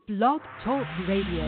Blog Talk Radio.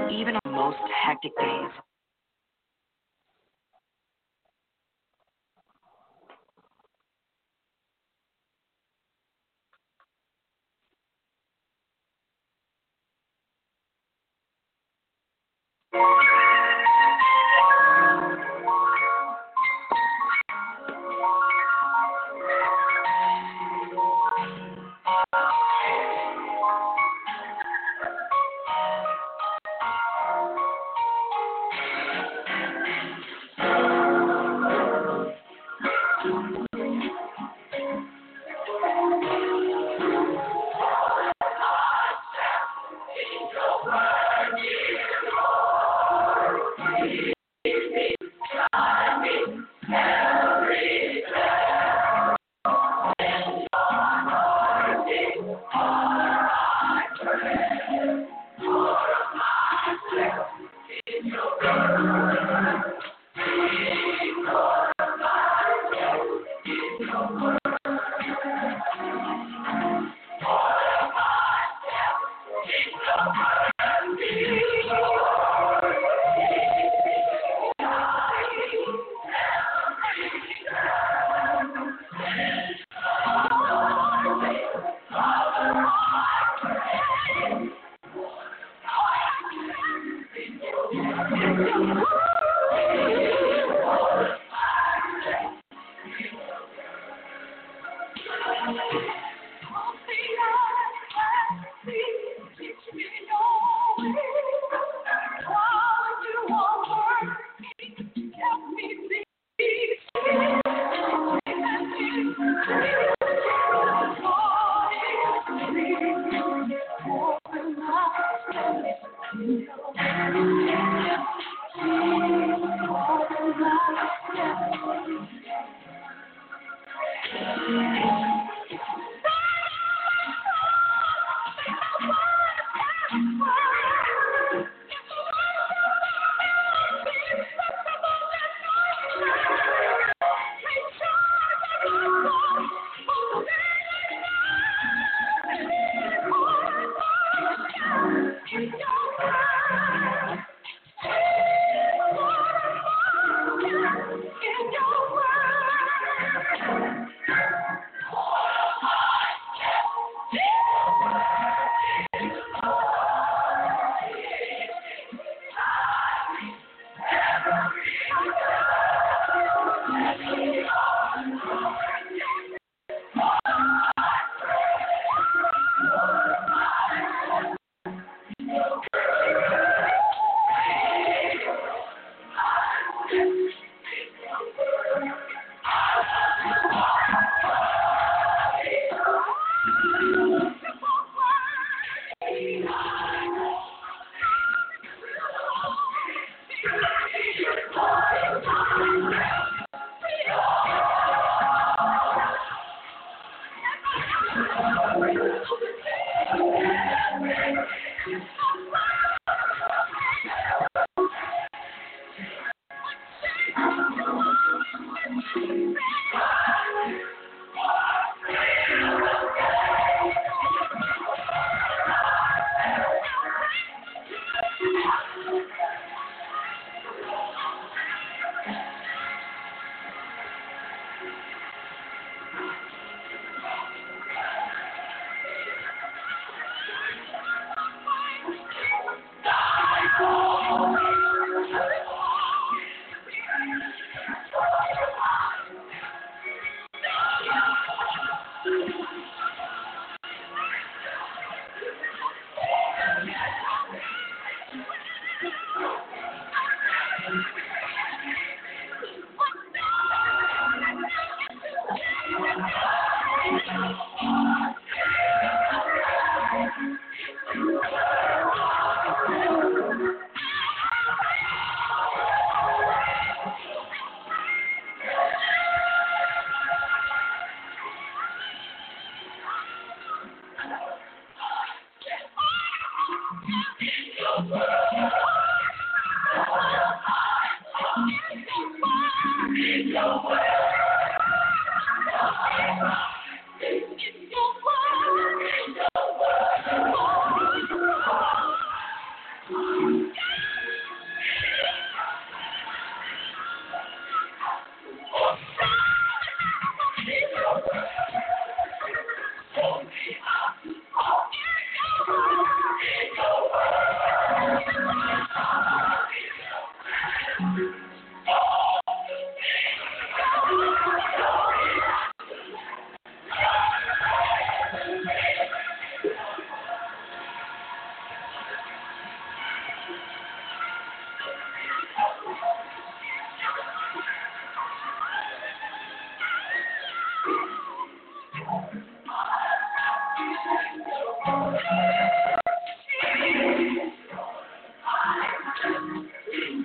even on the most hectic days.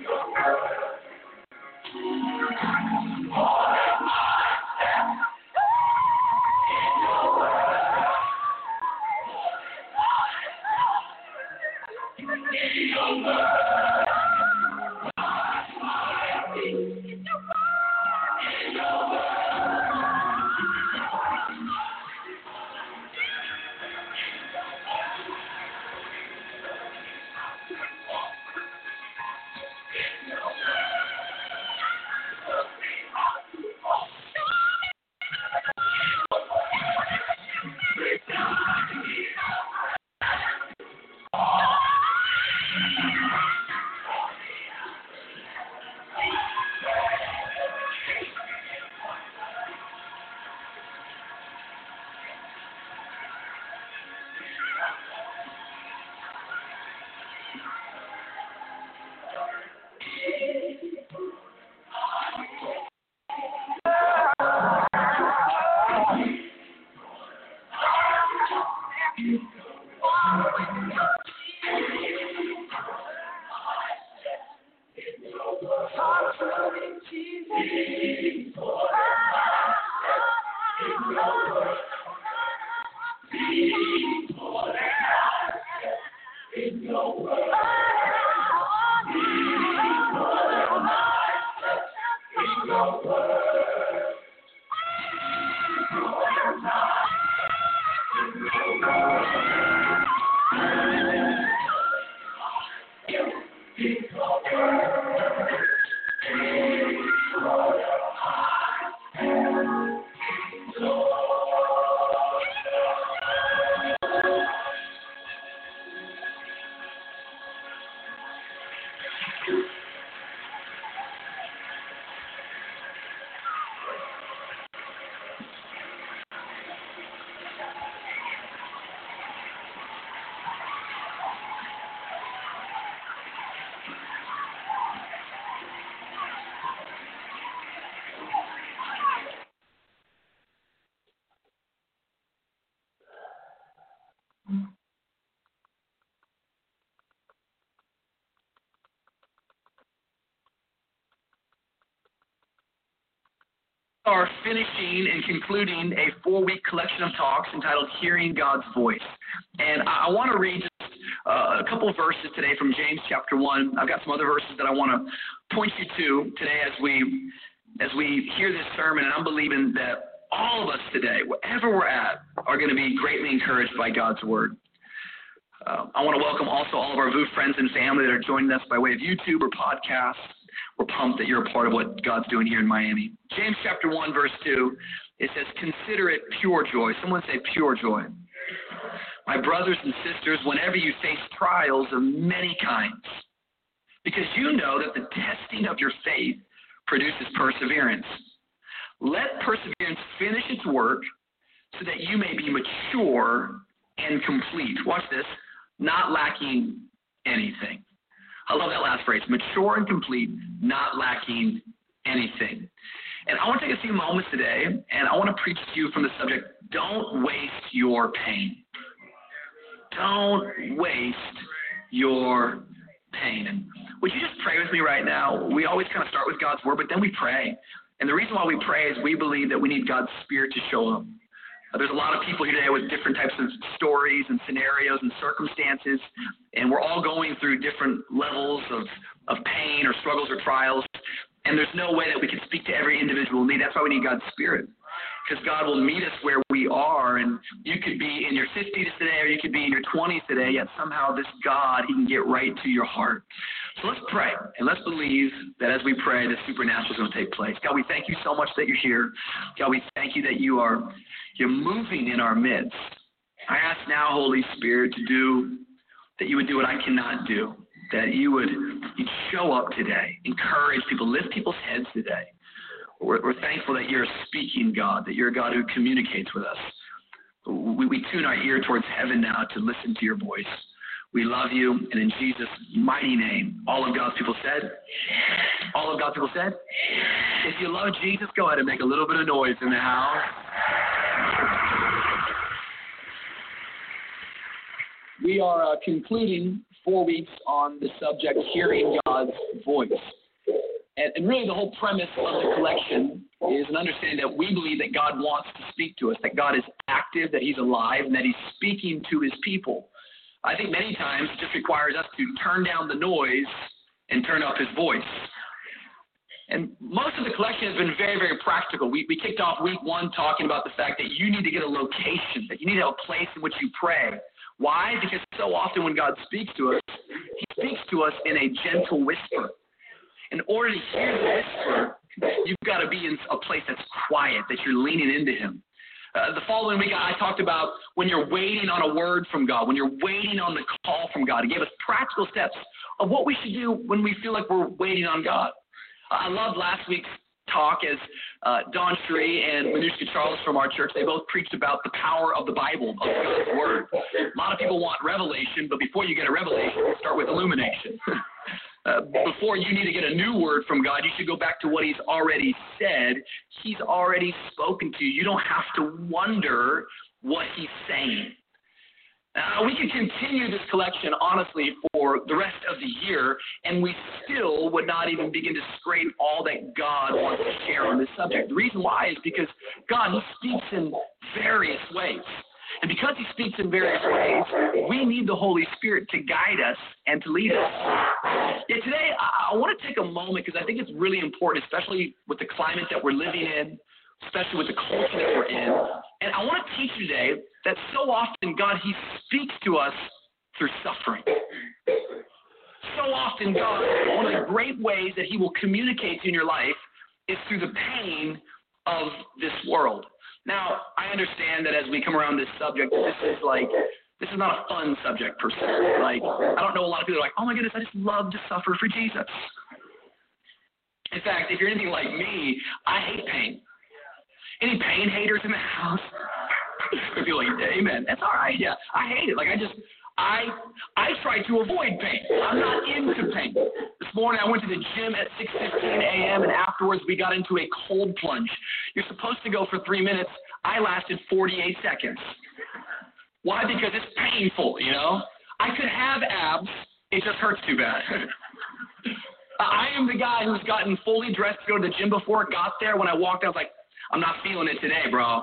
Are finishing and concluding a 4-week collection of talks entitled Hearing God's Voice. And I want to read just a couple of verses today from James chapter 1. I've got some other verses that I want to point you to today as we hear this sermon. And I'm believing that all of us today, wherever we're at, are going to be greatly encouraged by God's word. I want to welcome also all of our VOOF friends and family that are joining us by way of YouTube or podcast. We're pumped that you're a part of what God's doing here in Miami. James chapter 1, verse 2, it says, consider it pure joy. Someone say pure joy. My brothers and sisters, whenever you face trials of many kinds, because you know that the testing of your faith produces perseverance. Let perseverance finish its work so that you may be mature and complete. Watch this, not lacking anything. I love that last phrase, mature and complete, not lacking anything. And I want to take a few moments today, and I want to preach to you from the subject, don't waste your pain. Don't waste your pain. And would you just pray with me right now? We always kind of start with God's word, but then we pray. And the reason why we pray is we believe that we need God's Spirit to show up. There's a lot of people here today with different types of stories and scenarios and circumstances, and we're all going through different levels of pain or struggles or trials, and there's no way that we can speak to every individual need. That's why we need God's Spirit, because God will meet us where we are, and you could be in your 50s today or you could be in your 20s today, yet somehow this God, he can get right to your heart. So let's pray, and let's believe that as we pray, the supernatural is going to take place. God, we thank you so much that you're here. God, we thank you that you're moving in our midst. I ask now, Holy Spirit, that you would do what I cannot do, that you'd show up today, encourage people, lift people's heads today. We're thankful that you're speaking, God, that you're a God who communicates with us. We tune our ear towards heaven now to listen to your voice. We love you, and in Jesus' mighty name, all of God's people said? All of God's people said? If you love Jesus, go ahead and make a little bit of noise in the house. We are concluding 4 weeks on the subject, hearing God's voice. And really the whole premise of the collection is an understanding that we believe that God wants to speak to us, that God is active, that he's alive, and that he's speaking to his people. I think many times it just requires us to turn down the noise and turn up his voice. And most of the collection has been very, very practical. We kicked off week 1 talking about the fact that you need to get a location, that you need to have a place in which you pray. Why? Because so often when God speaks to us, he speaks to us in a gentle whisper. In order to hear the whisper, you've got to be in a place that's quiet, that you're leaning into him. The following week, I talked about when you're waiting on a word from God, when you're waiting on the call from God. He gave us practical steps of what we should do when we feel like we're waiting on God. I loved last week's talk as Don Shree and Manushka Charles from our church, they both preached about the power of the Bible, of God's Word. A lot of people want revelation, but before you get a revelation, start with illumination. Before you need to get a new word from God, you should go back to what he's already said. He's already spoken to you. You don't have to wonder what he's saying. We can continue this collection, honestly, for the rest of the year, and we still would not even begin to scrape all that God wants to share on this subject. The reason why is because God, he speaks in various ways. And because he speaks in various ways, we need the Holy Spirit to guide us and to lead us. Yet today, I want to take a moment because I think it's really important, especially with the climate that we're living in, especially with the culture that we're in. And I want to teach you today that so often God, he speaks to us through suffering. So often God, one of the great ways that he will communicate to you in your life is through the pain of this world. Now, I understand that as we come around this subject, this is not a fun subject per se. Like, I don't know a lot of people are like, oh my goodness, I just love to suffer for Jesus. In fact, if you're anything like me, I hate pain. Any pain haters in the house? If you're like, amen, that's all right. Yeah, I hate it. Like, I try to avoid pain. I'm not into pain. This morning I went to the gym at 6:15 a.m. and afterwards we got into a cold plunge. You're supposed to go for 3 minutes. I lasted 48 seconds. Why? Because it's painful, you know? I could have abs. It just hurts too bad. I am the guy who's gotten fully dressed to go to the gym before it got there. When I walked out, I was like, I'm not feeling it today, bro.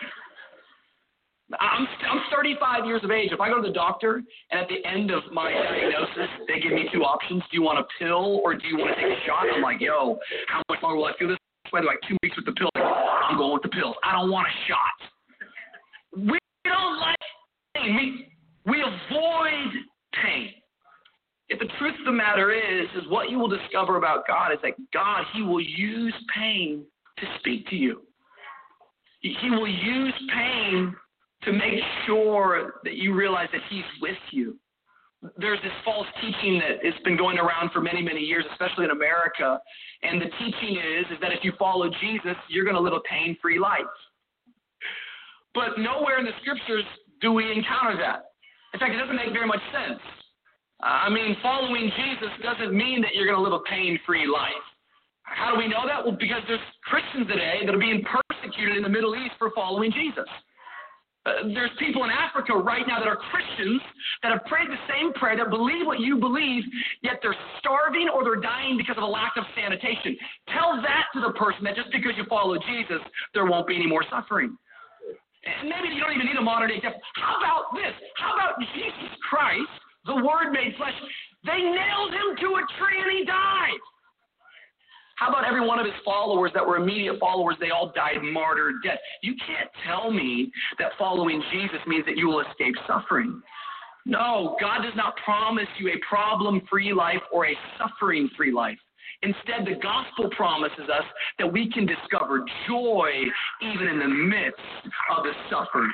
I'm 35 years of age. If I go to the doctor and at the end of my diagnosis, they give me 2 options. Do you want a pill or do you want to take a shot? I'm like, yo, how much longer will I feel this way? Like 2 weeks with the pill. I'm going with the pills. I don't want a shot. We don't like pain. We avoid pain. Yet the truth of the matter is what you will discover about God is that God, he will use pain to speak to you. He will use pain to make sure that you realize that he's with you. There's this false teaching that has been going around for many, many years, especially in America. And the teaching is that if you follow Jesus, you're going to live a pain-free life. But nowhere in the scriptures do we encounter that. In fact, it doesn't make very much sense. Following Jesus doesn't mean that you're going to live a pain-free life. How do we know that? Well, because there's Christians today that are being persecuted in the Middle East for following Jesus. There's people in Africa right now that are Christians that have prayed the same prayer, that believe what you believe, yet they're starving or they're dying because of a lack of sanitation. Tell that to the person that just because you follow Jesus, there won't be any more suffering. And maybe you don't even need a modern day example. How about this? How about Jesus Christ, the Word made flesh? They nailed him to a tree and he died. How about every one of his followers that were immediate followers, they all died martyr death? You can't tell me that following Jesus means that you will escape suffering. No, God does not promise you a problem-free life or a suffering-free life. Instead, the gospel promises us that we can discover joy even in the midst of the suffering.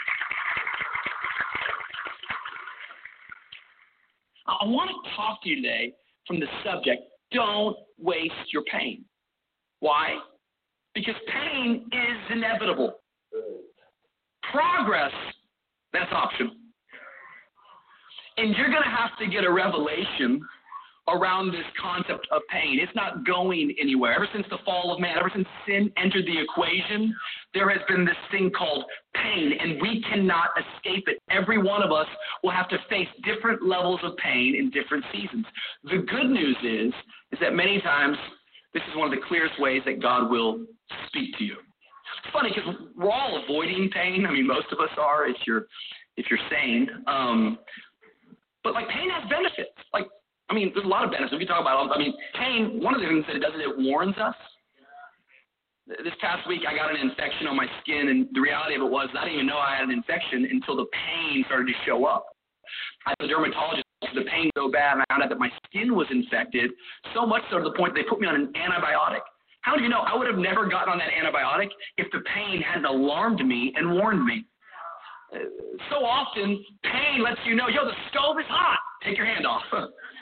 I want to talk to you today from the subject, don't waste your pain. Why? Because pain is inevitable. Progress, that's optional. And you're going to have to get a revelation around this concept of pain. It's not going anywhere. Ever since the fall of man, ever since sin entered the equation, there has been this thing called pain, and we cannot escape it. Every one of us will have to face different levels of pain in different seasons. The good news is that many times this is one of the clearest ways that God will speak to you. It's funny because we're all avoiding pain. I mean, most of us are if you're sane. But like pain has benefits. Like, I mean, there's a lot of benefits. We can talk about it. I mean, pain, one of the things that it does is it warns us. This past week, I got an infection on my skin, and the reality of it was I didn't even know I had an infection until the pain started to show up. I was a dermatologist. The pain so bad, and I found out that my skin was infected, so much so to the point they put me on an antibiotic. How do you know? I would have never gotten on that antibiotic if the pain hadn't alarmed me and warned me. So often, pain lets you know, yo, the stove is hot. Take your hand off.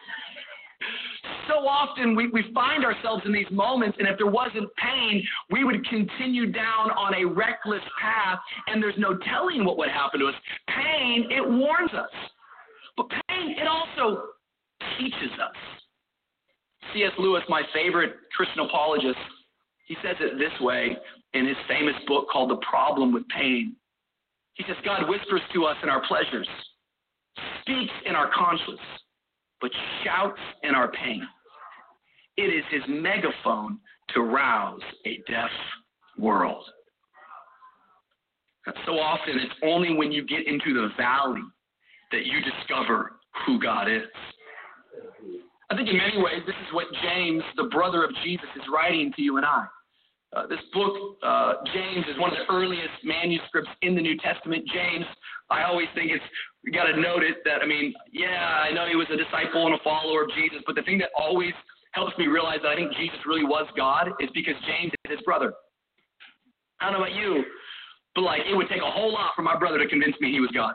So often, we find ourselves in these moments, and if there wasn't pain, we would continue down on a reckless path, and there's no telling what would happen to us. Pain, it warns us. But pain, it also teaches us. C.S. Lewis, my favorite Christian apologist, he says it this way in his famous book called The Problem with Pain. He says, God whispers to us in our pleasures, speaks in our conscience, but shouts in our pain. It is his megaphone to rouse a deaf world. And so often, it's only when you get into the valley that you discover who God is. I think in many ways, this is what James, the brother of Jesus, is writing to you and I. This book, James, is one of the earliest manuscripts in the New Testament. James, I always think we got to note it that, I mean, yeah, I know he was a disciple and a follower of Jesus, but the thing that always helps me realize that I think Jesus really was God is because James is his brother. I don't know about you, but like it would take a whole lot for my brother to convince me he was God.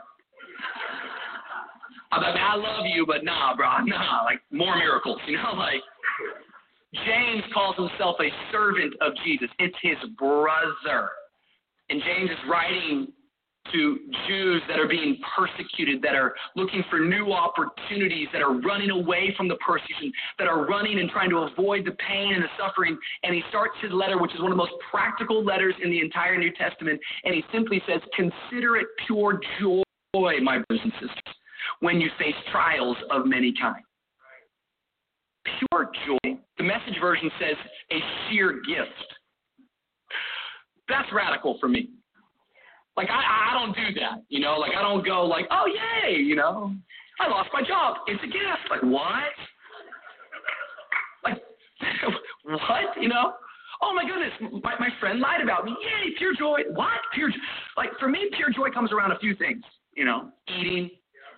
I'm like, I love you, but nah, bro, nah, like more miracles, you know, like James calls himself a servant of Jesus. It's his brother. And James is writing to Jews that are being persecuted, that are looking for new opportunities, that are running away from the persecution, that are running and trying to avoid the pain and the suffering. And he starts his letter, which is one of the most practical letters in the entire New Testament, and he simply says, consider it pure joy, my brothers and sisters, when you face trials of many kinds. Pure joy. The Message version says a sheer gift. That's radical for me. Like, I don't do that, you know? Like, I don't go like, oh, yay, you know? I lost my job. It's a gift. Like, what? Like, what, you know? Oh, my goodness, my friend lied about me. Yay, pure joy. What? Pure joy. Like, for me, pure joy comes around a few things, you know? Eating.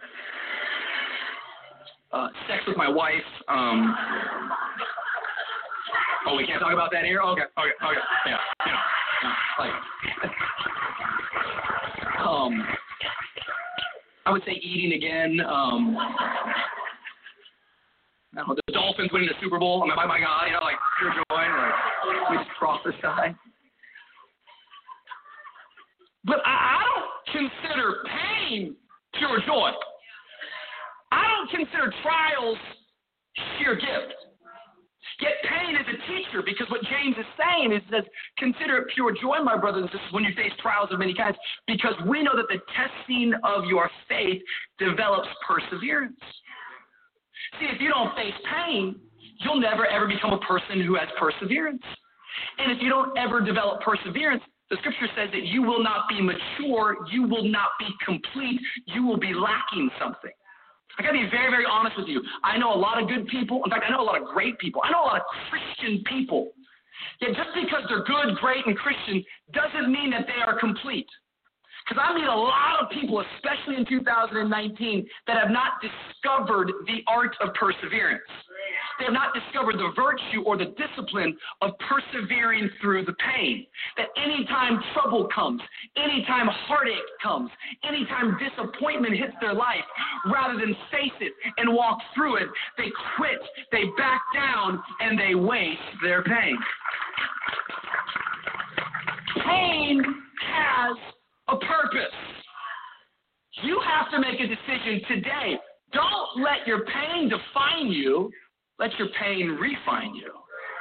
Sex with my wife. Oh, we can't talk about that here? Okay. Yeah. Like, I would say eating again. The Dolphins winning the Super Bowl. I'm like, oh my God, you know, like pure joy. Like, we just prophesy. But I don't consider pain pure joy. I don't consider trials sheer gift. Yet pain is a teacher, because what James is saying is that consider it pure joy, my brothers and sisters, when you face trials of many kinds, because we know that the testing of your faith develops perseverance. See, if you don't face pain, you'll never ever become a person who has perseverance. And if you don't ever develop perseverance, the scripture says that you will not be mature, you will not be complete, you will be lacking something. I got to be very, very honest with you. I know a lot of good people. In fact, I know a lot of great people. I know a lot of Christian people. Yet just because they're good, great, and Christian doesn't mean that they are complete. Because I meet a lot of people, especially in 2019, that have not discovered the art of perseverance. They have not discovered the virtue or the discipline of persevering through the pain. That anytime trouble comes, anytime heartache comes, anytime disappointment hits their life, rather than face it and walk through it, they quit, they back down, and they waste their pain. Pain has a purpose. You have to make a decision today. Don't let your pain define you. Let your pain refine you.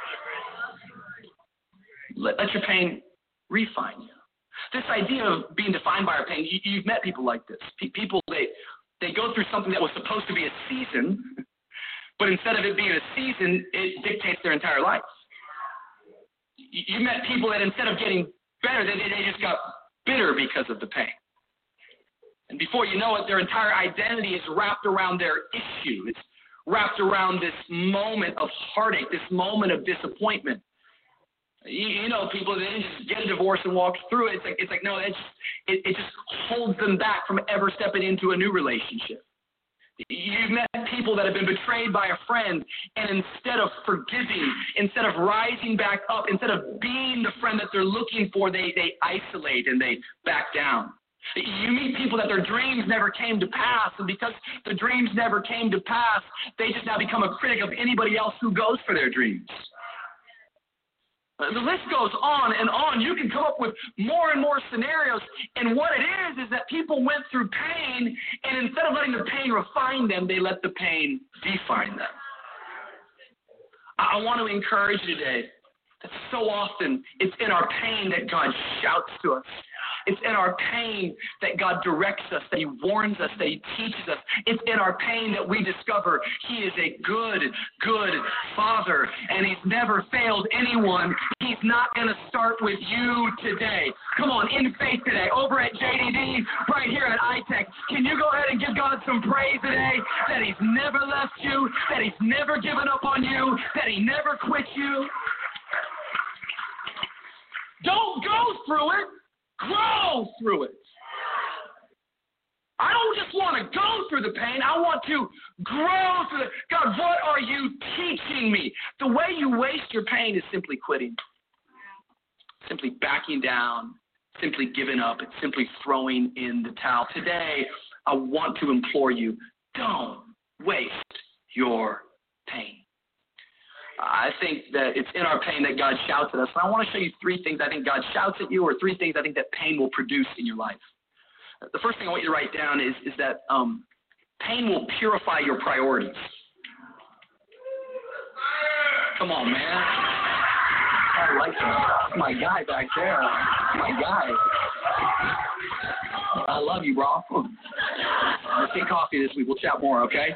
Let your pain refine you. This idea of being defined by our pain, you've met people like this. People, they go through something that was supposed to be a season, but instead of it being a season, it dictates their entire life. You met people that instead of getting better, they just got bitter because of the pain. And before you know it, their entire identity is wrapped around their issue. It's wrapped around this moment of heartache, this moment of disappointment. You know, people that didn't just get a divorce and walk through it. It's like no, it just holds them back from ever stepping into a new relationship. You've met people that have been betrayed by a friend, and instead of forgiving, instead of rising back up, instead of being the friend that they're looking for, they isolate and they back down. You meet people that their dreams never came to pass, and because the dreams never came to pass, they just now become a critic of anybody else who goes for their dreams. The list goes on and on. You can come up with more and more scenarios. And what it is that people went through pain, and instead of letting the pain refine them, they let the pain define them. I want to encourage you today that so often it's in our pain that God shouts to us. It's in our pain that God directs us, that He warns us, that He teaches us. It's in our pain that we discover He is a good, good Father, and He's never failed anyone. He's not going to start with you today. Come on, in faith today, over at JDD, right here at iTech. Can you go ahead and give God some praise today that He's never left you, that He's never given up on you, that He never quit you? Don't go through it. Grow through it. I don't just want to go through the pain. I want to grow through it. God, what are you teaching me? The way you waste your pain is simply quitting, simply backing down, simply giving up. It's simply throwing in the towel. Today, I want to implore you, don't waste your pain. I think that it's in our pain that God shouts at us. And I want to show you three things I think God shouts at you, or three things I think that pain will produce in your life. The first thing I want you to write down is that pain will purify your priorities. Come on, man. I like that. My guy back there. My guy. I love you, bro. Let's get coffee this week. We'll chat more, okay?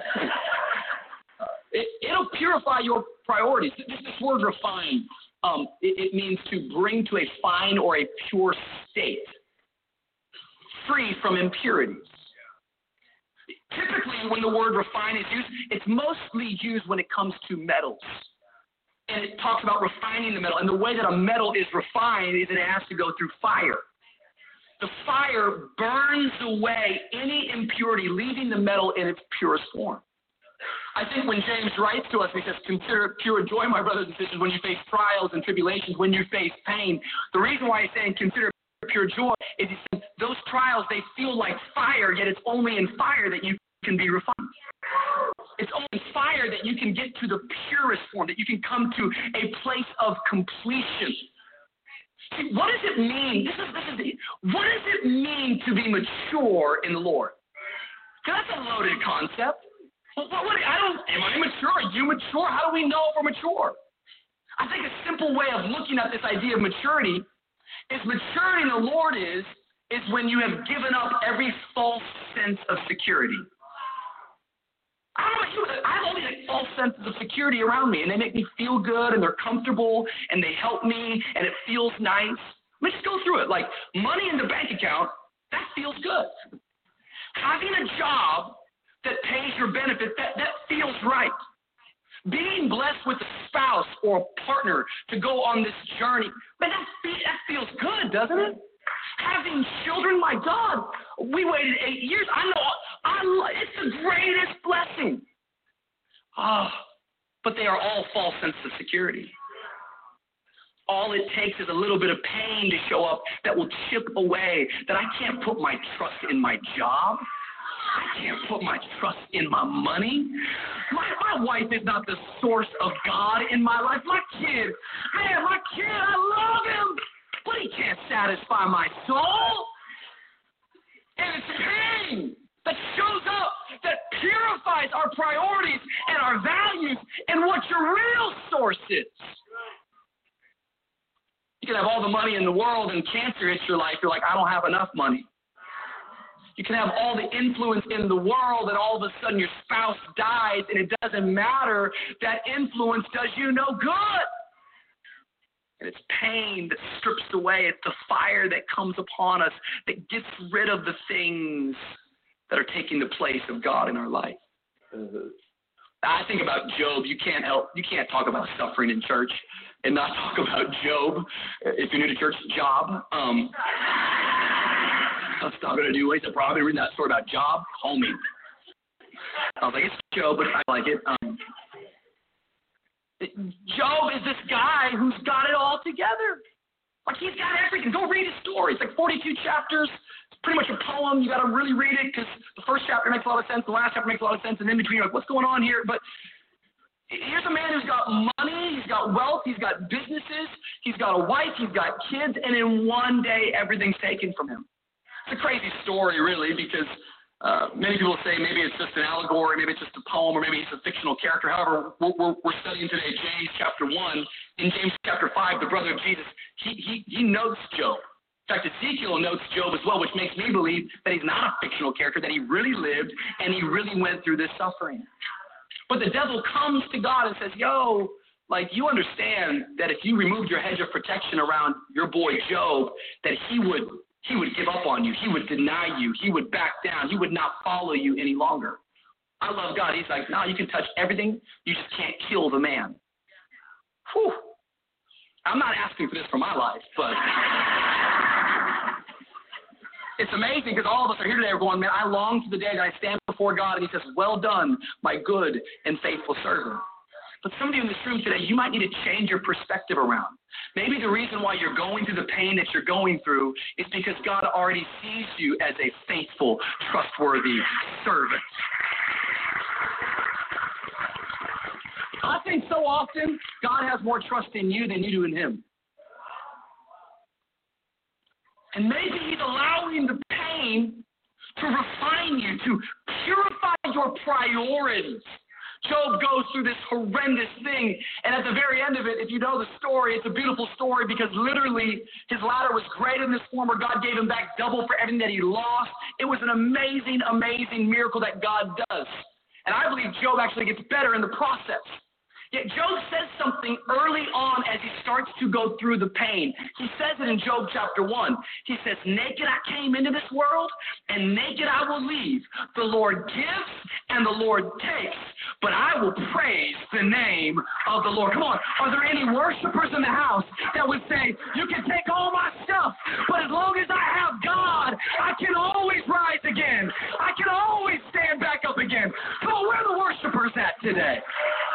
It'll purify your priorities. This word refine, it means to bring to a fine or a pure state, free from impurities. Typically, when the word refine is used, it's mostly used when it comes to metals. And it talks about refining the metal. And the way that a metal is refined is that it has to go through fire. The fire burns away any impurity, leaving the metal in its purest form. I think when James writes to us, he says, consider it pure joy, my brothers and sisters, when you face trials and tribulations, when you face pain. The reason why he's saying consider it pure joy is he says those trials, they feel like fire, yet it's only in fire that you can be refined. It's only in fire that you can get to the purest form, that you can come to a place of completion. See, what does it mean? What does it mean to be mature in the Lord? Because that's a loaded concept. Am I mature? Are you mature? How do we know if we're mature? I think a simple way of looking at this idea of maturity is maturity in the Lord is when you have given up every false sense of security. I don't know about you, but I have all these false senses of security around me, and they make me feel good, and they're comfortable, and they help me, and it feels nice. Let me just go through it. Like money in the bank account, that feels good. Having a job that pays your benefit, that feels right. Being blessed with a spouse or a partner to go on this journey, man, that feels good, doesn't it? Having children, my God, we waited 8 years. I know, it's the greatest blessing. But they are all false senses of security. All it takes is a little bit of pain to show up that will chip away, that I can't put my trust in my job. I can't put my trust in my money. My wife is not the source of God in my life. My kid, I love him, but he can't satisfy my soul. And it's pain that shows up, that purifies our priorities and our values and what your real source is. You can have all the money in the world and cancer hits your life. You're like, I don't have enough money. You can have all the influence in the world and all of a sudden your spouse dies and it doesn't matter. That influence does you no good. And it's pain that strips away. It's the fire that comes upon us that gets rid of the things that are taking the place of God in our life. I think about Job. You can't talk about suffering in church and not talk about Job. If you're new to church, Job. That's not going to do it. I've probably reading that story about Job. Call me. I was like, it's Job, but I like it. Job is this guy who's got it all together. Like, he's got everything. Go read his story. It's like 42 chapters. It's pretty much a poem. You got to really read it because the first chapter makes a lot of sense. The last chapter makes a lot of sense. And in between, you're like, what's going on here? But here's a man who's got money. He's got wealth. He's got businesses. He's got a wife. He's got kids. And in one day, everything's taken from him. It's a crazy story, really, because many people say maybe it's just an allegory, maybe it's just a poem, or maybe it's a fictional character. However, we're studying today James chapter 1. In James chapter 5, the brother of Jesus, he notes Job. In fact, Ezekiel notes Job as well, which makes me believe that he's not a fictional character, that he really lived and he really went through this suffering. But the devil comes to God and says, yo, like, you understand that if you removed your hedge of protection around your boy Job, that he would give up on you. He would deny you. He would back down. He would not follow you any longer. I love God. He's like, no, you can touch everything. You just can't kill the man. Whew. I'm not asking for this for my life, but it's amazing because all of us are here today. We're going, man, I long for the day that I stand before God and he says, well done, my good and faithful servant. But some of you in this room today, you might need to change your perspective around. Maybe the reason why you're going through the pain that you're going through is because God already sees you as a faithful, trustworthy servant. I think so often God has more trust in you than you do in him. And maybe he's allowing the pain to refine you, to purify your priorities. Job goes through this horrendous thing, and at the very end of it, if you know the story, it's a beautiful story because literally his ladder was greater in this form where God gave him back double for everything that he lost. It was an amazing, amazing miracle that God does. And I believe Job actually gets better in the process. Yet Job says something early on as he starts to go through the pain. He says it in Job chapter 1. He says, naked I came into this world, and naked I will leave. The Lord gives, and the Lord takes. But I will praise the name of the Lord. Come on, are there any worshipers in the house that would say, you can take all my stuff, but as long as I have God, I can always rise again. I can always stand back up again. Come on, where are the worshipers at today?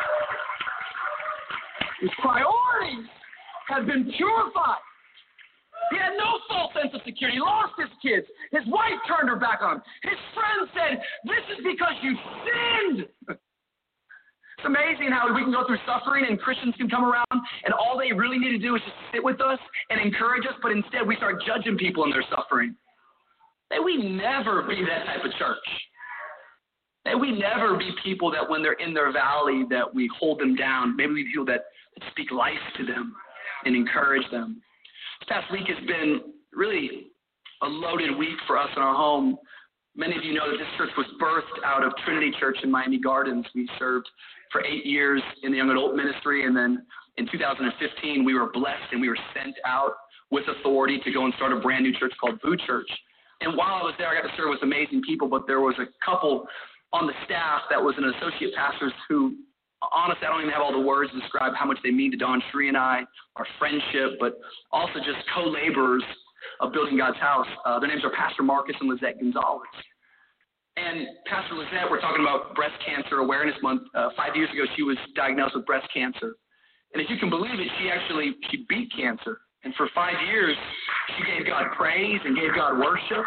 His priorities have been purified. He had no false sense of security. He lost his kids. His wife turned her back on him. His friends said, this is because you sinned. It's amazing how we can go through suffering and Christians can come around and all they really need to do is just sit with us and encourage us, but instead we start judging people in their suffering. May we never be that type of church. May we never be people that when they're in their valley that we hold them down. Maybe we feel that speak life to them and encourage them. This past week has been really a loaded week for us in our home. Many of you know that this church was birthed out of Trinity Church in Miami Gardens. We served for 8 years in the young adult ministry, and then in 2015 we were blessed and we were sent out with authority to go and start a brand new church called Boo Church. And while I was there, I got to serve with amazing people, but there was a couple on the staff that was an associate pastor who, honestly, I don't even have all the words to describe how much they mean to Don Shree and I, our friendship, but also just co-laborers of building God's house. Their names are Pastor Marcus and Lizette Gonzalez. And Pastor Lizette, we're talking about Breast Cancer Awareness Month. 5 years ago, she was diagnosed with breast cancer. And if you can believe it, she beat cancer. And for 5 years, she gave God praise and gave God worship.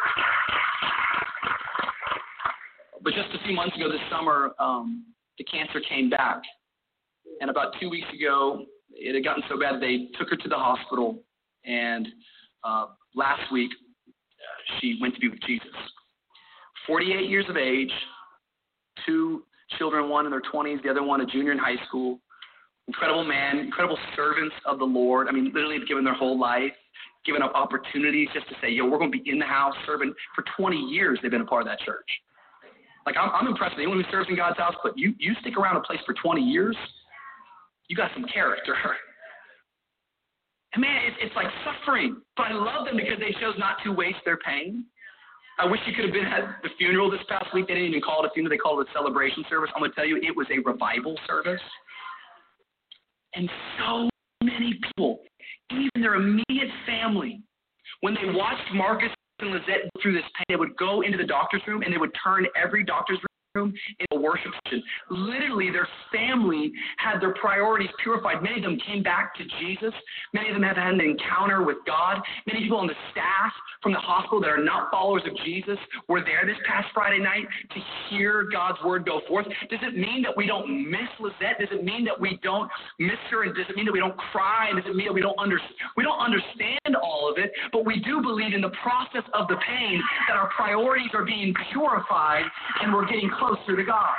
But just a few months ago this summer, the cancer came back. And about 2 weeks ago, it had gotten so bad that they took her to the hospital. And last week, she went to be with Jesus. 48 years of age, 2 children, one in their 20s, the other one a junior in high school. Incredible man, incredible servants of the Lord. I mean, literally have given their whole life, given up opportunities just to say, we're going to be in the house serving. For 20 years, they've been a part of that church. Like, I'm impressed with anyone who serves in God's house, but you stick around a place for 20 years, you got some character. And man, it's like suffering. But I love them because they chose not to waste their pain. I wish you could have been at the funeral this past week. They didn't even call it a funeral. They called it a celebration service. I'm going to tell you, it was a revival service. And so many people, even their immediate family, when they watched Marcus and Lizette through this pain, they would go into the doctor's room and they would turn every doctor's room into a worship session. Literally, their family had their priorities purified. Many of them came back to Jesus. Many of them have had an encounter with God. Many people on the staff from the hospital that are not followers of Jesus were there this past Friday night to hear God's word go forth. Does it mean that we don't miss Lizette? Does it mean that we don't miss her? And does it mean that we don't cry? And does it mean that we don't understand all of it? But we do believe in the process of the pain that our priorities are being purified and we're getting closer to God.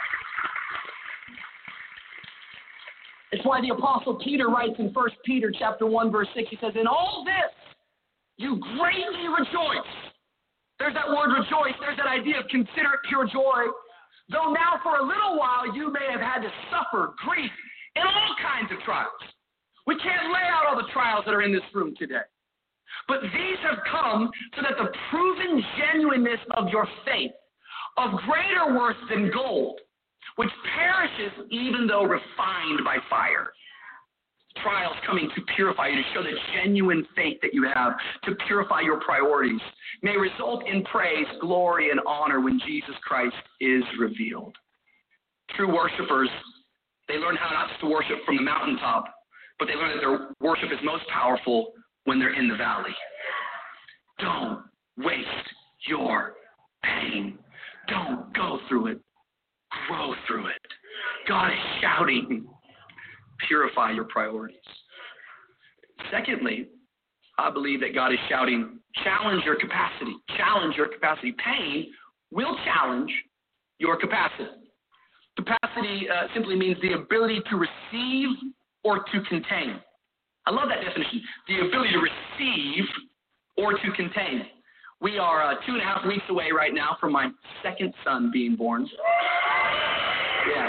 It's why the Apostle Peter writes in 1 Peter chapter 1, verse 6, he says, in all this, you greatly rejoice. There's that word rejoice. There's that idea of consider it pure joy. Though now for a little while you may have had to suffer grief in all kinds of trials. We can't lay out all the trials that are in this room today. But these have come so that the proven genuineness of your faith, of greater worth than gold, which perishes even though refined by fire. Trials coming to purify you, to show the genuine faith that you have, to purify your priorities, may result in praise, glory, and honor when Jesus Christ is revealed. True worshipers, they learn how not just to worship from the mountaintop, but they learn that their worship is most powerful when they're in the valley. Don't waste your pain. Don't go through it. Grow through it. God is shouting, purify your priorities. Secondly, I believe that God is shouting, challenge your capacity. Challenge your capacity. Pain will challenge your capacity. Capacity simply means the ability to receive or to contain. I love that definition. The ability to receive or to contain. We are 2.5 weeks away right now from my second son being born. Yeah.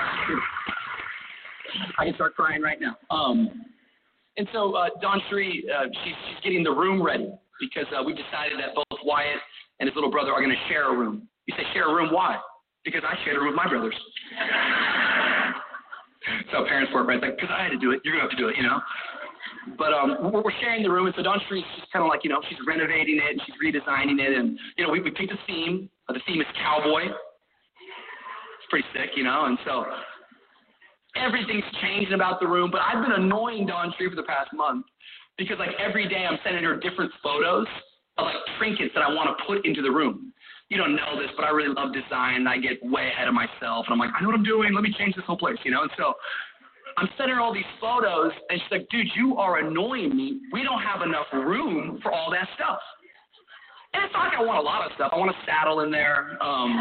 I can start crying right now. And so Dawn Cherie, she's getting the room ready because we've decided that both Wyatt and his little brother are going to share a room. You say share a room, why? Because I shared a room with my brothers. That's how parents work, right? Like, because I had to do it, you're going to have to do it, you know? But we're sharing the room, and so Dawn Cherie's just kind of like, she's renovating it, and she's redesigning it, and, we picked a theme. The theme is cowboy. It's pretty sick, and so everything's changing about the room, but I've been annoying Dawn Cherie for the past month because, every day I'm sending her different photos of, trinkets that I want to put into the room. You don't know this, but I really love design, and I get way ahead of myself, and I'm like, I know what I'm doing, let me change this whole place, and so I'm sending her all these photos, and she's like, dude, you are annoying me. We don't have enough room for all that stuff. And it's not like I want a lot of stuff. I want a saddle in there.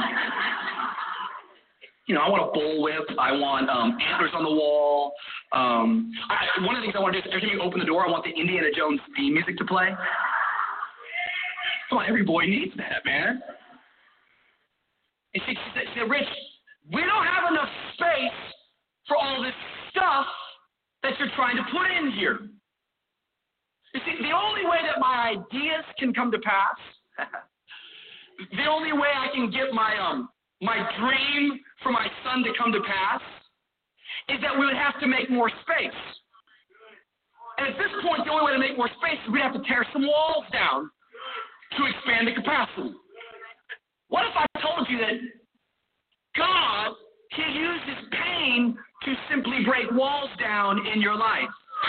I want a bullwhip. I want antlers on the wall. One of the things I want to do is every time you open the door, I want the Indiana Jones theme music to play. Come on, every boy needs that, man. And she said, Rich, we don't have enough space for all this stuff that you're trying to put in here. You see, the only way that my ideas can come to pass, the only way I can get my dream for my son to come to pass is that we would have to make more space. And at this point, the only way to make more space is we'd have to tear some walls down to expand the capacity. What if I told you that God, He uses pain to simply break walls down in your life?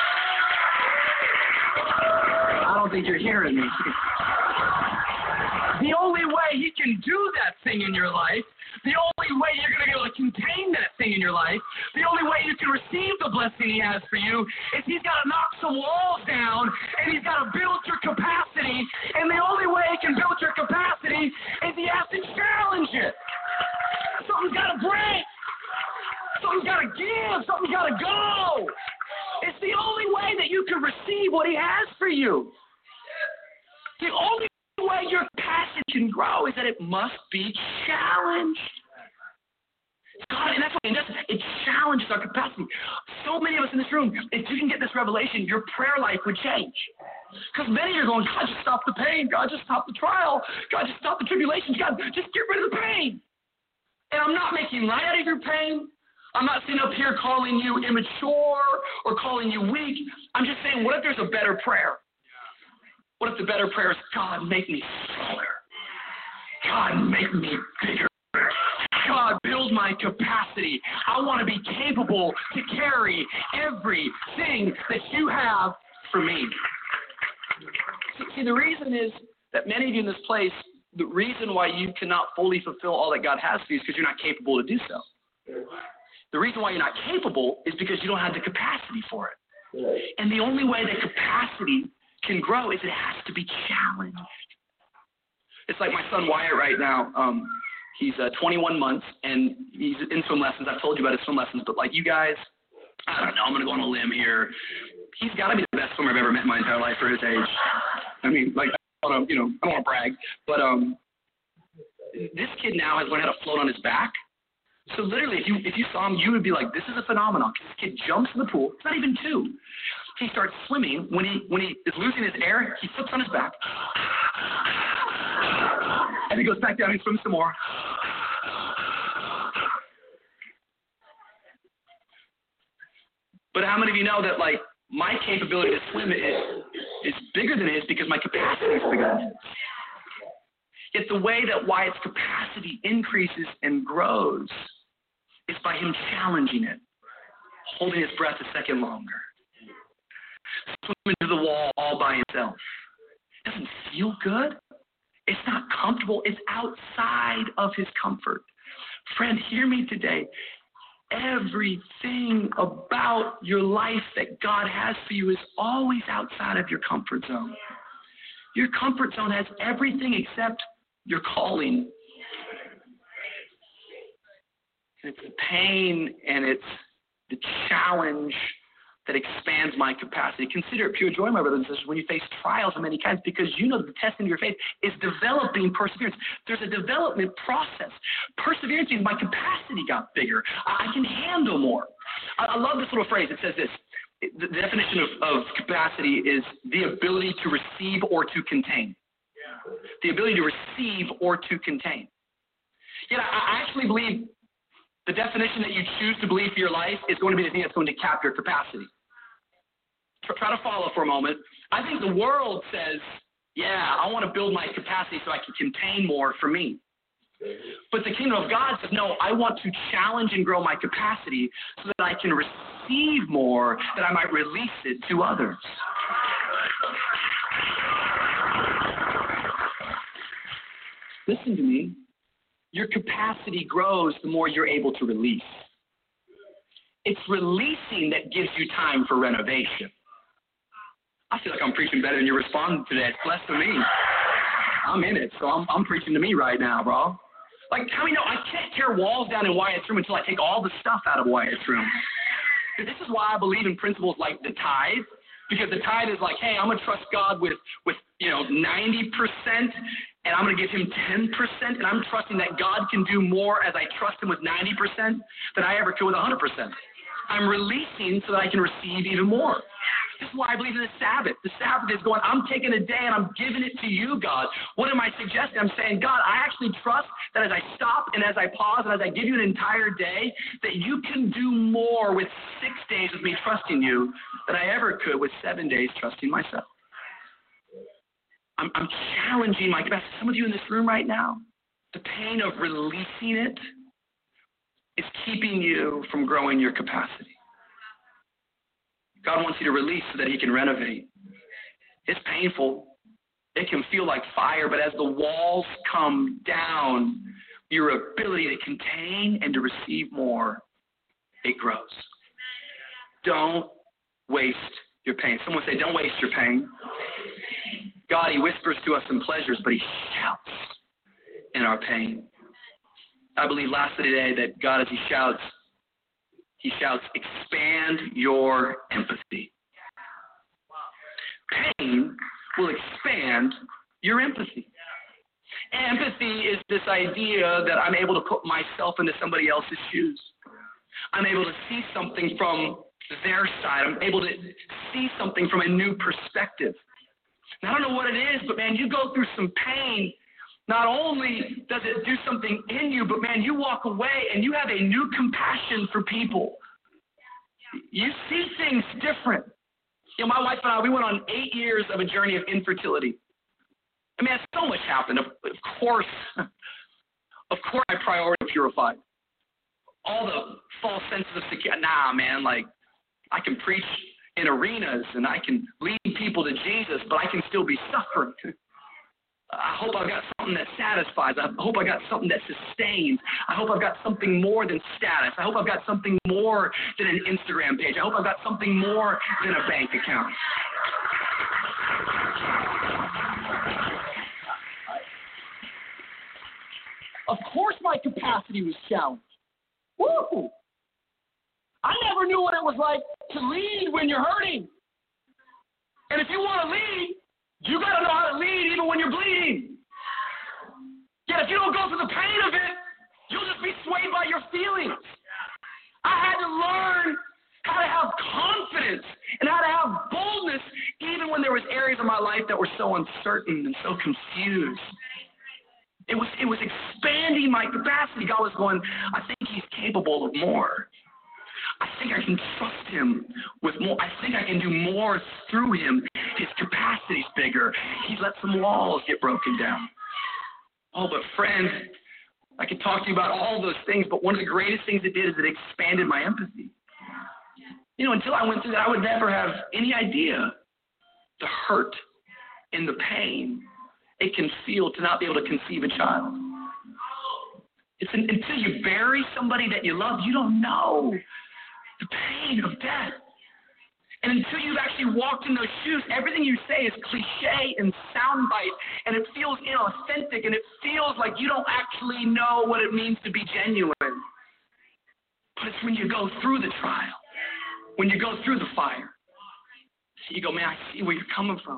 I don't think you're hearing me. The only way He can do that thing in your life, the only way you're going to be able to contain that thing in your life, the only way you can receive the blessing He has for you is He's got to knock some walls down and He's got to build your capacity. And the only way He can build your capacity is He has to challenge it. Something's got to break. You got to go. It's the only way that you can receive what he has for you. The only way your capacity can grow is that it must be challenged. God, and that's what it does. It challenges our capacity. So many of us in this room, if you can get this revelation, your prayer life would change. Because many of you are going, God, just stop the pain. God, just stop the trial. God, just stop the tribulations. God, just get rid of the pain. And I'm not making light out of your pain. I'm not sitting up here calling you immature or calling you weak. I'm just saying, what if there's a better prayer? What if the better prayer is, God, make me stronger. God, make me bigger. God, build my capacity. I want to be capable to carry everything that you have for me. See, the reason is that many of you in this place, the reason why you cannot fully fulfill all that God has for you is because you're not capable to do so. The reason why you're not capable is because you don't have the capacity for it. And the only way that capacity can grow is it has to be challenged. It's like my son Wyatt right now. He's 21 months, and he's in swim lessons. I've told you about his swim lessons, but like you guys, I don't know, I'm going to go on a limb here. He's got to be the best swimmer I've ever met in my entire life for his age. I mean, like, I don't want to brag, but this kid now has learned how to float on his back. So literally, if you saw him, you would be like, this is a phenomenon. This kid jumps in the pool. It's not even 2. He starts swimming. When he is losing his air, he flips on his back. And he goes back down and swims some more. But how many of you know that, like, my capability to swim is bigger than his because my capacity is bigger than his? Yet the way that Wyatt's capacity increases and grows is by him challenging it, holding his breath a second longer, swimming to the wall all by himself. It doesn't feel good. It's not comfortable. It's outside of his comfort. Friend, hear me today. Everything about your life that God has for you is always outside of your comfort zone. Your comfort zone has everything except your calling. And it's the pain and it's the challenge that expands my capacity. Consider it pure joy, my brothers and sisters, when you face trials of many kinds, because you know that the testing of your faith is developing perseverance. There's a development process. Perseverance means my capacity got bigger. I can handle more. I love this little phrase. It says this. The definition of capacity is the ability to receive or to contain. The ability to receive or to contain. Yet I actually believe the definition that you choose to believe for your life is going to be the thing that's going to cap your capacity. Try to follow for a moment. I think the world says, yeah, I want to build my capacity so I can contain more for me. But the kingdom of God says, no, I want to challenge and grow my capacity so that I can receive more, that I might release it to others. Listen to me. Your capacity grows the more you're able to release. It's releasing that gives you time for renovation. I feel like I'm preaching better than you're responding today. It's blessed to me. I'm in it, so I'm preaching to me right now, bro. Like, how many know I can't tear walls down in Wyatt's room until I take all the stuff out of Wyatt's room? This is why I believe in principles like the tithe, because the tithe is like, hey, I'm going to trust God with 90%, and I'm going to give him 10%, and I'm trusting that God can do more as I trust him with 90% than I ever could with 100%. I'm releasing so that I can receive even more. This is why I believe in the Sabbath. The Sabbath is going, I'm taking a day and I'm giving it to you, God. What am I suggesting? I'm saying, God, I actually trust that as I stop and as I pause and as I give you an entire day, that you can do more with 6 days of me trusting you than I ever could with 7 days trusting myself. I'm challenging my capacity. Some of you in this room right now, the pain of releasing it is keeping you from growing your capacity. God wants you to release so that he can renovate. It's painful. It can feel like fire, but as the walls come down, your ability to contain and to receive more, it grows. Don't waste your pain. Someone say, don't waste your pain. God, he whispers to us in pleasures, but he shouts in our pain. I believe lastly today that God, as he shouts, He shouts, expand your empathy. Pain will expand your empathy. Empathy is this idea that I'm able to put myself into somebody else's shoes. I'm able to see something from their side. I'm able to see something from a new perspective. And I don't know what it is, but man, you go through some pain. Not only does it do something in you, but man, you walk away and you have a new compassion for people. You see things different. You know, my wife and I, we went on 8 years of a journey of infertility. I mean, so much happened. Of course, my priority purified. All the false senses of security. Nah, man, like, I can preach in arenas and I can lead people to Jesus, but I can still be suffering. I hope I've got something that satisfies. I hope I got something that sustains. I hope I've got something more than status. I hope I've got something more than an Instagram page. I hope I've got something more than a bank account. Of course my capacity was challenged. Woo! I never knew what it was like to lead when you're hurting. And if you want to lead, you got to know how to lead even when you're bleeding. Yet if you don't go through the pain of it, you'll just be swayed by your feelings. I had to learn how to have confidence and how to have boldness even when there was areas of my life that were so uncertain and so confused. It was expanding my capacity. God was going, I think he's capable of more. I think I can trust him with more. I think I can do more through him. His capacity's bigger. He's let some walls get broken down. Oh, but friends, I could talk to you about all those things, but one of the greatest things it did is it expanded my empathy. You know, until I went through that, I would never have any idea the hurt and the pain it can feel to not be able to conceive a child. It's until you bury somebody that you love, you don't know the pain of death. And until you've actually walked in those shoes, everything you say is cliche and soundbite, and it feels inauthentic, and it feels like you don't actually know what it means to be genuine. But it's when you go through the trial, when you go through the fire, so you go, man, I see where you're coming from.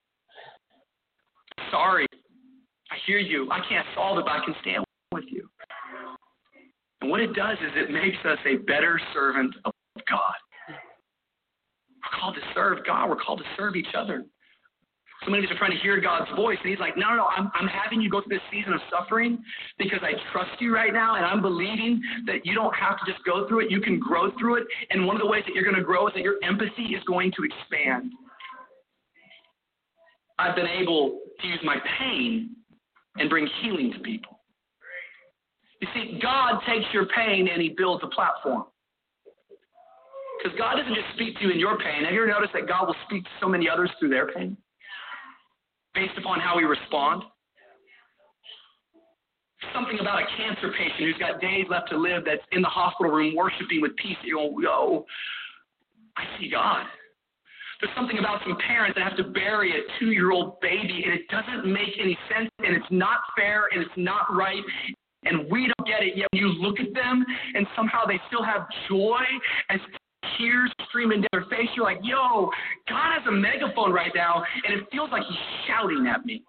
Sorry, I hear you. I can't solve it, but I can stand with you. And what it does is it makes us a better servant of God. We're called to serve God. We're called to serve each other. So many of us are trying to hear God's voice, and he's like, no, I'm having you go through this season of suffering because I trust you right now, and I'm believing that you don't have to just go through it. You can grow through it, and one of the ways that you're going to grow is that your empathy is going to expand. I've been able to use my pain and bring healing to people. You see, God takes your pain and he builds a platform. Because God doesn't just speak to you in your pain. Have you ever noticed that God will speak to so many others through their pain? Based upon how we respond? Something about a cancer patient who's got days left to live that's in the hospital room worshiping with peace. You go, yo, I see God. There's something about some parents that have to bury a 2-year-old baby, and it doesn't make any sense, and it's not fair, and it's not right, and we don't get it. Yet you look at them, and somehow they still have joy as tears streaming down their face. You're like, yo, God has a megaphone right now, and it feels like he's shouting at me.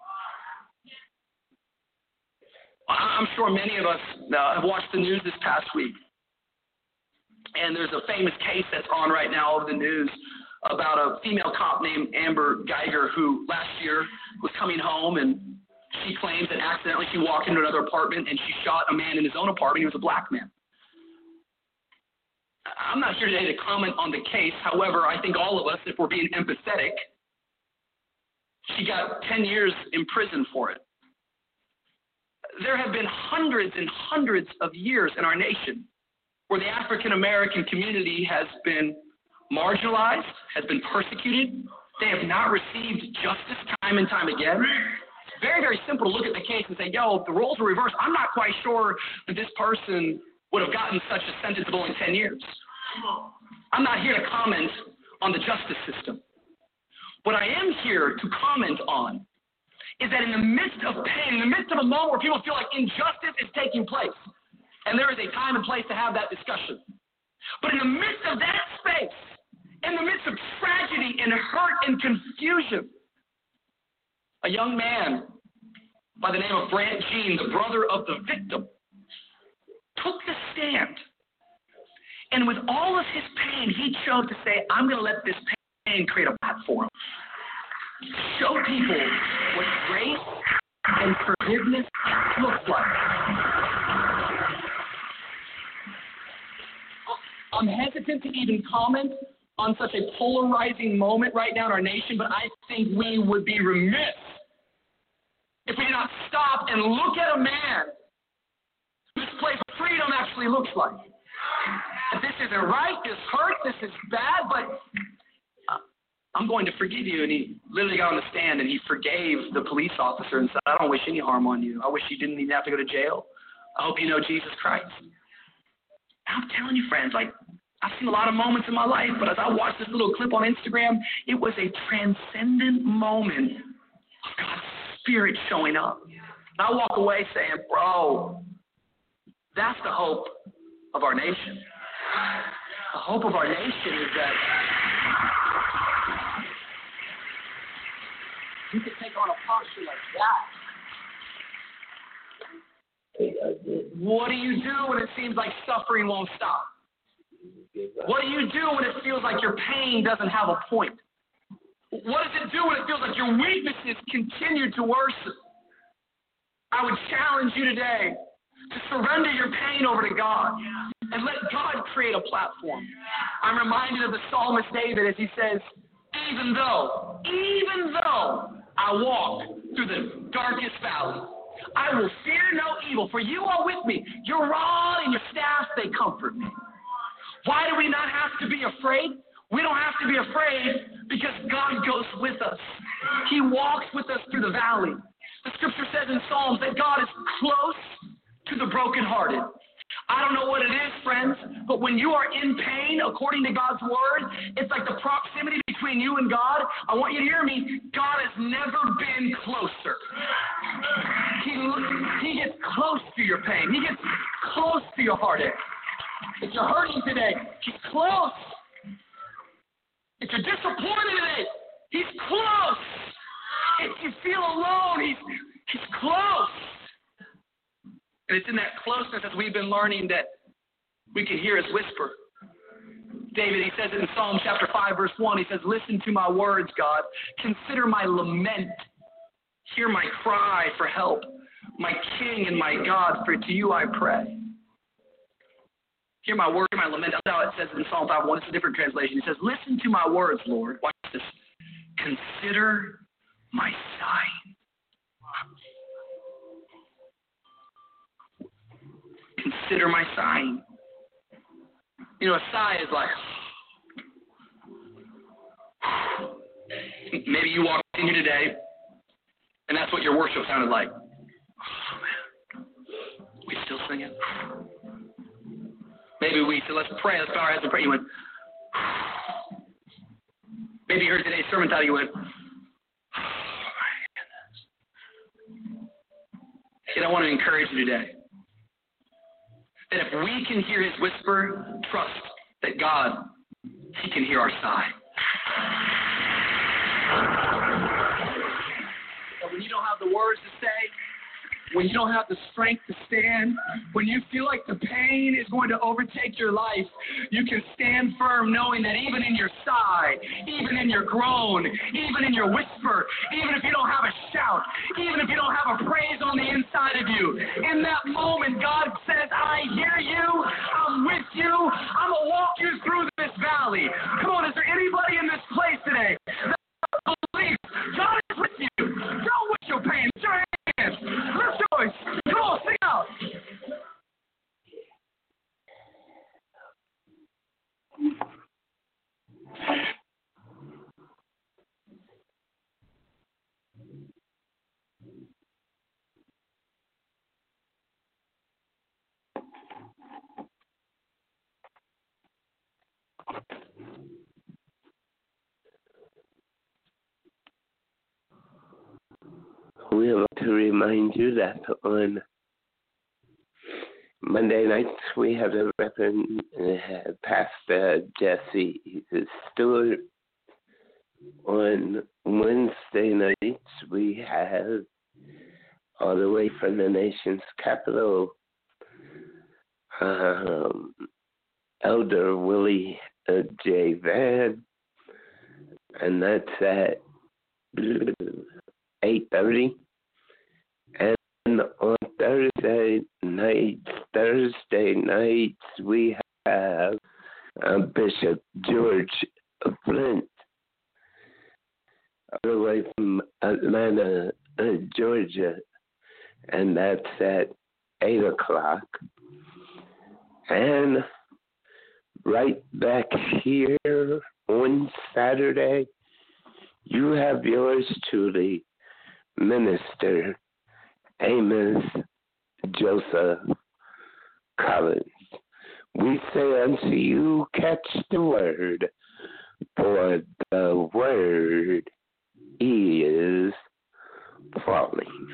I'm sure many of us have watched the news this past week, and there's a famous case that's on right now over the news about a female cop named Amber Geiger who last year was coming home, and she claims that accidentally she walked into another apartment and she shot a man in his own apartment. He was a black man. I'm not here today to comment on the case. However, I think all of us, if we're being empathetic, she got 10 years in prison for it. There have been hundreds and hundreds of years in our nation where the African-American community has been marginalized, has been persecuted. They have not received justice time and time again. It's very, very simple to look at the case and say, yo, if the roles were reversed, I'm not quite sure that this person would have gotten such a sentence of only 10 years. I'm not here to comment on the justice system. What I am here to comment on is that in the midst of pain, in the midst of a moment where people feel like injustice is taking place, and there is a time and place to have that discussion, But in the midst of that space, in the midst of tragedy and hurt and confusion, a young man by the name of Brant Jean, the brother of the victim, took the stand. And with all of his pain, he chose to say, I'm going to let this pain create a platform. Show people what grace and forgiveness looks like. I'm hesitant to even comment on such a polarizing moment right now in our nation, but I think we would be remiss if we did not stop and look at a man who displays what freedom actually looks like. If this isn't right, this hurts, this is bad, but I'm going to forgive you. And he literally got on the stand and he forgave the police officer and said, I don't wish any harm on you. I wish you didn't even have to go to jail. I hope you know Jesus Christ. I'm telling you, friends, like, I've seen a lot of moments in my life, but as I watched this little clip on Instagram, it was a transcendent moment of God's Spirit showing up. And I walk away saying, bro, that's the hope of our nation. The hope of our nation is that you can take on a posture like that. What do you do when it seems like suffering won't stop? What do you do when it feels like your pain doesn't have a point? What does it do when it feels like your weaknesses continue to worsen? I would challenge you today to surrender your pain over to God and let God create a platform. I'm reminded of the psalmist David as he says, even though I walk through the darkest valley, I will fear no evil, for you are with me. Your rod and your staff, they comfort me. Why do we not have to be afraid? We don't have to be afraid because God goes with us. He walks with us through the valley. The scripture says in Psalms that God is close to the brokenhearted. I don't know what it is, friends, but when you are in pain, according to God's word, it's like the proximity between you and God. I want you to hear me. God has never been closer. He gets close to your pain. He gets close to your heartache. If you're hurting today, he's close. If you're disappointed today, he's close. If you feel alone, he's close. And it's in that closeness that we've been learning that we can hear his whisper. David, he says it in Psalm chapter 5, verse 1. He says, listen to my words, God. Consider my lament. Hear my cry for help. My King and my God, for to you I pray. Hear my word, my lament. That's how it says in Psalm 5:1. It's a different translation. It says, listen to my words, Lord. Watch this. Consider my sighing. Consider my sighing. You know, a sigh is like, maybe you walked in here today, and that's what your worship sounded like. Oh, man. We still singing? Maybe we said, let's pray. Let's bow our heads and pray. You went, maybe you heard today's sermon title. You went, oh, my goodness. And I want to encourage you today that if we can hear his whisper, trust that God, he can hear our sigh. But when you don't have the words to say, when you don't have the strength to stand, when you feel like the pain is going to overtake your life, you can stand firm knowing that even in your sigh, even in your groan, even in your whisper, even if you don't have a shout, even if you don't have a praise on the inside of you, in that moment, God says, I hear you, I'm with you, I'm going to walk you through this valley. Come on, is there anybody in this place today that believes God is with you? Don't with your pain. Lift your hands. Lift your voice. Come on, sing out. We want to remind you that on Monday nights we have the Reverend Pastor Jesse Stewart. On Wednesday nights we have, all the way from the nation's capital, Elder Willie J. Van, and that's at 8:30. And on Thursday nights we have Bishop George Flint, all the way from Atlanta, Georgia, and that's at 8:00. And right back here on Saturday, you have yours truly, Minister Amos Joseph Collins. We say unto you, catch the word, for the word is falling.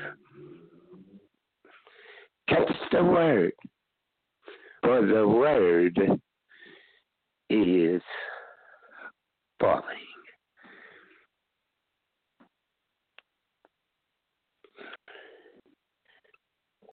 Catch the word, for the word is falling.